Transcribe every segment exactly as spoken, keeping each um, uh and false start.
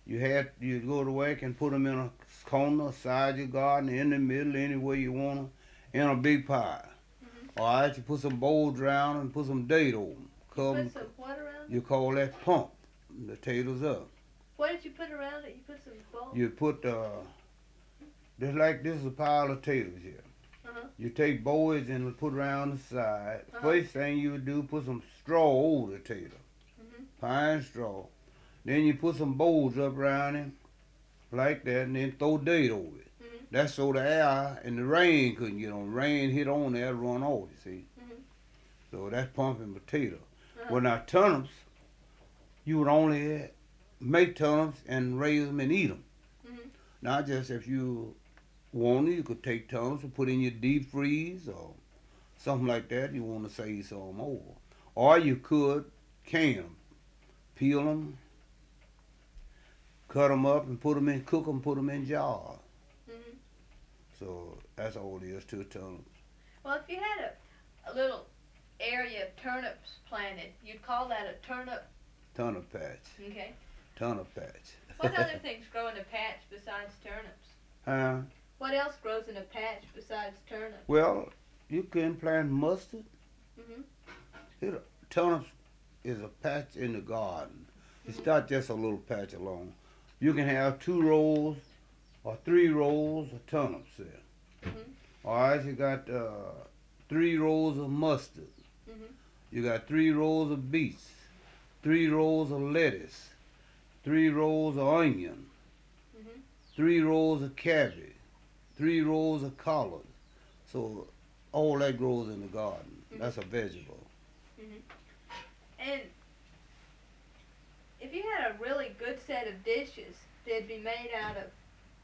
You had you go to work and put them in a corner, side your garden, in the middle, anywhere you want them, in a big pile. Mhm. All right, you put some bowls around and put some date over them. You Cover put 'em. some what around You it? call that pump the taters up. What did you put around it? You put some bulk? You put uh, just like this is a pile of taters here. Uh-huh. You take boys and put around the side. Uh-huh. First thing you would do, put some straw over the tater, Mhm. pine straw. Then you put some bowls up around him, like that, and then throw dirt over it. Mhm. That's so the air and the rain couldn't get on. Rain hit on there, run off, you see. Mhm. So that's pumping potato. Uh-huh. Well, now turnips, you would only make turnips and raise them and eat them. Mhm. Not just if you wanted, you could take turnips and put in your deep freeze or something like that. You want to save some over. Or you could can them, peel them, cut them up and put them in, cook them, put them in jars. Mhm. So that's all it is to a turnip. Well, if you had a, a little area of turnips planted, you'd call that a turnip. Turnip patch. Okay. Turnip patch. What other things grow in a patch besides turnips? Huh? What else grows in a patch besides turnips? Well, you can plant mustard. Mhm. It, turnips is a patch in the garden. It's Mhm. not just a little patch alone. You can have two rows or three rows of turnips there. Mhm. All right, you got uh, three rows of mustard. Mhm. You got three rows of beets, three rows of lettuce, three rows of onion, Mhm. three rows of cabbage, three rows of collards. So all that grows in the garden. Mhm. That's a vegetable. Mhm. And if you had a really good set of dishes, they'd be made out of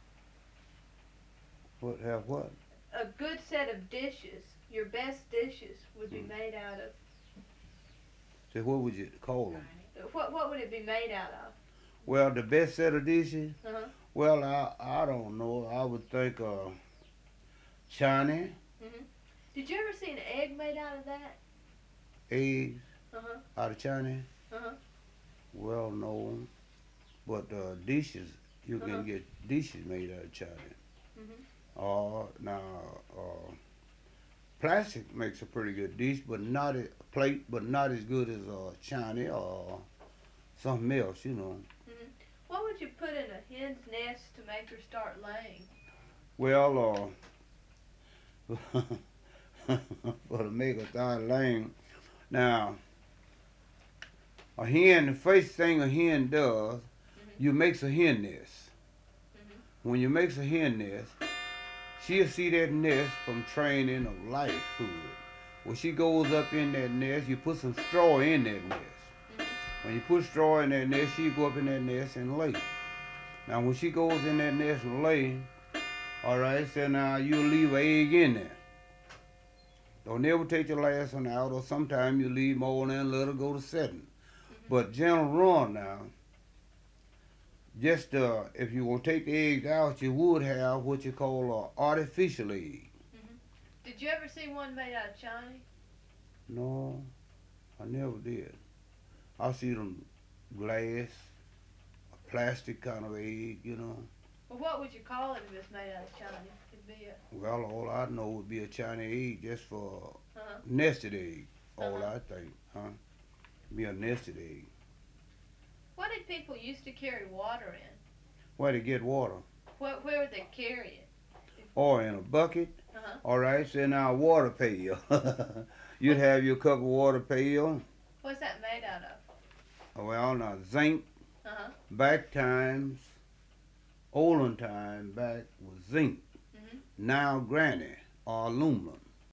What have what? a good set of dishes. Your best dishes would be Mm. made out of. So what would you call them? What what would it be made out of? Well, the best set of dishes. Uh huh. Well, I I don't know. I would think uh, China, Mhm. Did you ever see an egg made out of that? eggs Uh huh. out of China. Uh huh. Well, no, but uh, dishes you Uh-huh. can get dishes made out of China. Mhm. Uh, now uh, plastic makes a pretty good dish, but not a plate, but not as good as uh, China or something else, you know. Mhm. What would you put in a hen's nest to make her start laying? Well, uh, for to make a start laying. Now, a hen, the first thing a hen does, Mhm. you makes a hen nest. Mhm. When you makes a hen nest, she'll see that nest from training of lifehood. When she goes up in that nest, you put some straw in that nest. Mhm. When you put straw in that nest, she go up in that nest and lay. Now, when she goes in that nest and lay, all right, so now you leave an egg in there. Don't never take the last one out, or sometimes you leave more than and let her go to setting. Mhm. But general run now, just uh, if you want to take the eggs out, you would have what you call an artificial egg. Mhm. Did you ever see one made out of China? No, I never did. I see them glass, a plastic kind of egg, you know. Well, what would you call it if it's made out of China? It'd be a. Well, all I know would be a Chinese egg just for Uh-huh. nested egg. All Uh-huh. I think, huh? Be a nested egg. What did people used to carry water in? Where to get water? Where, where would they carry it? Or in a bucket. Uh-huh. All right, so in our water pail. You'd have your cup of water pail. What's that made out of? Well, now zinc. Uh-huh. Back times, olden time back was zinc. Mhm. Now granny or aluminum.